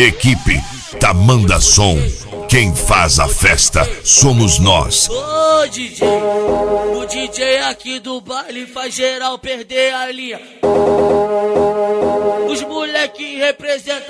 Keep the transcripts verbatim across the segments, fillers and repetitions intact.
Equipe Tamanda Som. Quem faz a festa somos nós. Ô D J, o D J aqui do baile faz geral perder a linha. Os moleque representam,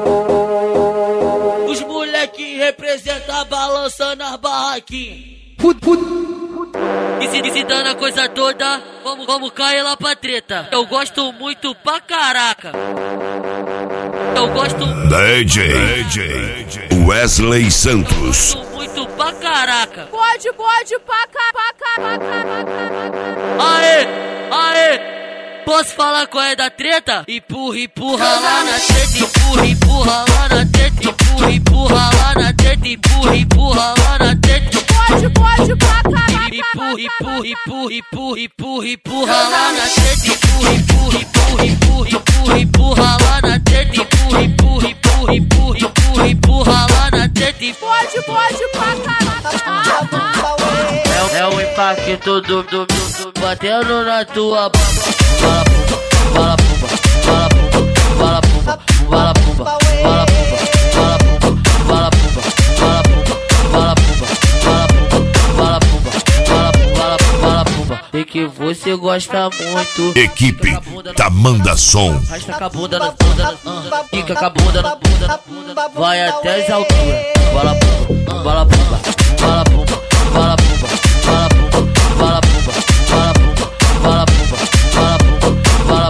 os moleque representam balançando as barraquinhas. E se, e se dando a coisa toda, vamos, vamos cair lá pra treta. Eu gosto muito pra caraca. Eu gosto D J, D J Wesley Santos. Eu gosto muito pra caraca. Pode, pode, pra cá, pra cá, pra cá, pra cá. Aê, aê. Posso falar qual é da treta? Empurra, empurra lá na treta, empurra, empurra lá na treta, empurra, empurra lá na treta, empurra, empurra lá na treta. Pode, pode, pra cá. Empurra, empurra, empurra, empurra, empurra, empurra lá na treta, empurra, empurra, empurra, empurra, empurra, empurra lá na treta, empurra, empurra, empurra, empurra, empurra, empurra lá na treta. Pode, pode, pra cá. É, é o impacto do, do, do, do batendo na tua baba. Bala pumba, bala pumba, bala pumba, bala pumba, bala pumba, bala pumba, bala pumba, bala pumba, bala pumba, bala pumba, bala pumba, bala pumba, bala pumba. Sei que você gosta muito. Equipe Tamanda Som. Arrasta com a bunda na bunda, fica com a bunda na bunda, na bunda, vai até as alturas. Bala pumba, bala pumba, bala pumba, bala pumba, bala pumba, bala pumba, bala pumba, bala pumba, bala pumba.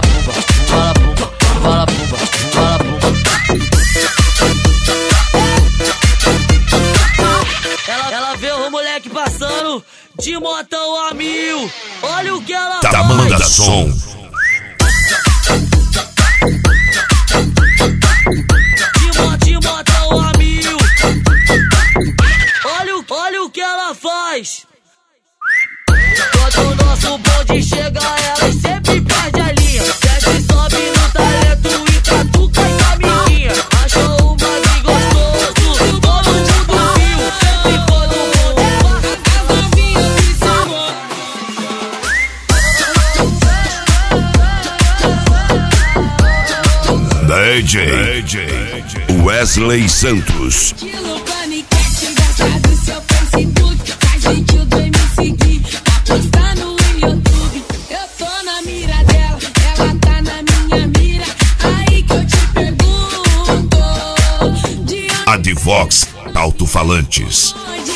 Ela vê o moleque passando de motão a mil. Olha o que ela faz. Tamanda Som. De motão a mil. Olha o, olha o que ela faz. Quando o nosso bonde chega, ela sempre perde a linha. Desce, sobe no talento e catuca e caminha. Achou uma que gostoso, todo mundo viu. Sempre quando o bonde passa, as novinhas se salvam. D J, D J Wesley Santos. Advox Alto-Falantes.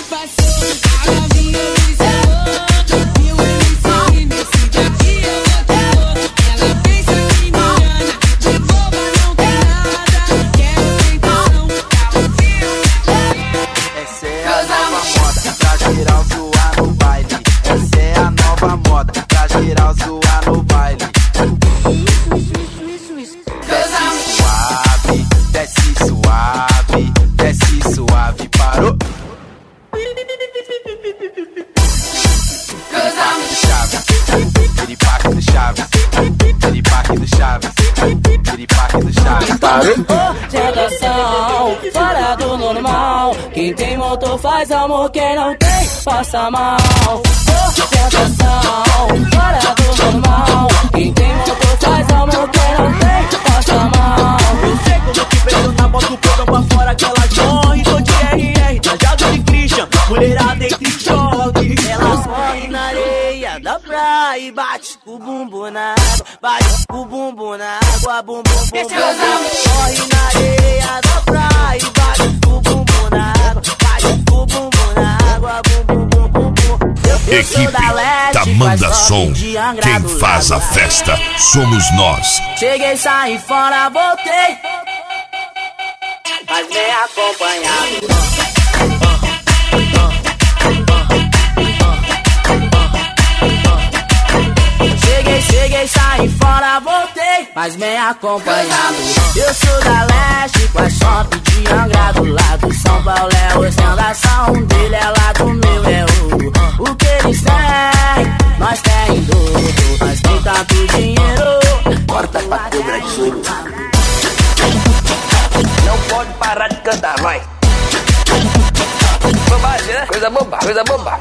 Tentação, fora do normal. Quem tem motor faz amor, quem não tem passa mal. Tentação, fora do normal. Quem tem motor faz amor, quem não tem passa mal. Eu sei quando eu te perguntar, bota o cordão pra fora que ela corre. Tô de R R, trajado de Christian, mulherada entre choque. Ela corre na areia da praia e bate o bumbum na água, bate o bumbum na água, bumbum, bumbum, bumbum. Corre na areia da praia e bate o bumbum na água, bate o bumbum na água, bumbum, bumbum, bumbum. Equipe Tamanda Som. Quem faz a festa somos nós. Cheguei, saí fora, voltei, mas bem acompanhado. Cheguei, cheguei, saí fora, voltei, mas bem acompanhado. Eu sou da leste, com a shop de Angra do lado. São Paulo é ostentação, um dele é lá do meu é ouro. O que eles têm, nós tem dobro. Nós tem tanto dinheiro, Corta pra cobra de ouro. Não pode parar de cantar, vai. Bobagem, né? Coisa boba, coisa boba.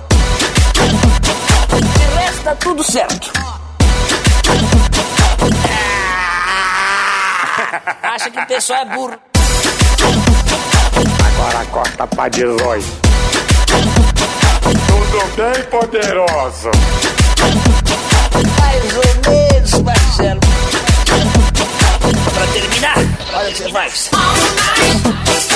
De resto tá tudo certo. Acha que o pessoal é burro. Agora corta pra dezoito. Tudo bem, poderosa? Mais ou menos, Marcelo. Pra terminar, olha o que você faz.